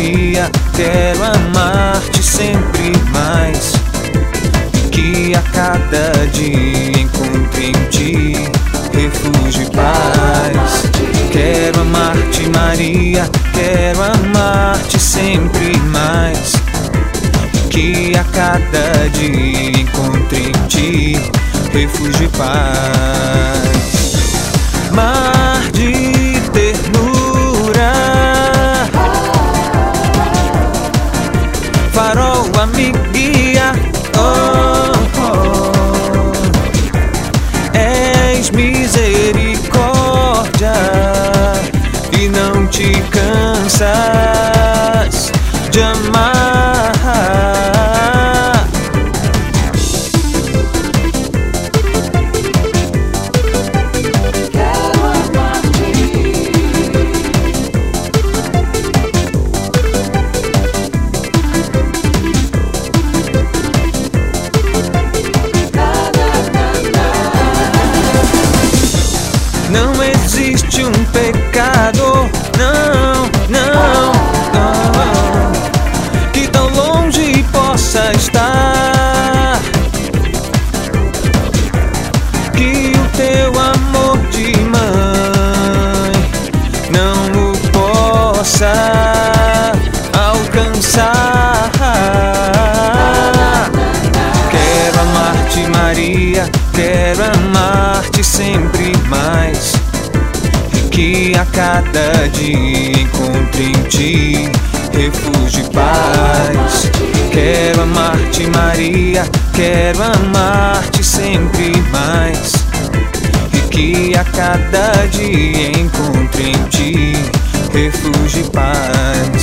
Maria, quero amar-te sempre mais, e que a cada dia encontre em ti refúgio e paz. Quero amar-te, Maria, quero amar-te sempre mais, e que a cada dia encontre em ti refúgio e paz. Mar de ternura, farol a me guia, oh, oh. És misericórdia e não te cansas de amar. Não existe um pecado, não, não, não, que tão longe possa estar, que o teu amor de mãe não o possa alcançar. Quero amar-te, Maria, quero amar-te sempre mais, e que a cada dia encontre em ti refúgio e paz. Quero amar-te, Maria, quero amar-te sempre mais, e que a cada dia encontre em ti refúgio e paz.